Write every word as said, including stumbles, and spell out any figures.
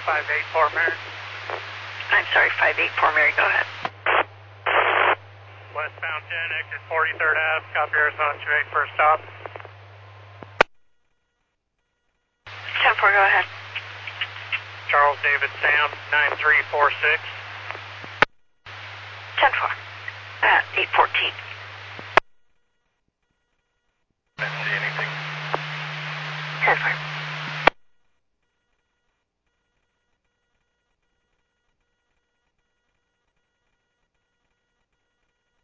five eight four Mary. I'm sorry, five eight four Mary, go ahead. Westbound ten, exit forty-third Ave, copy Arizona two eight for a stop. ten four, go ahead. Charles David Sam, nine three four six. ten four, at eight fourteen. Didn't see anything. ten four.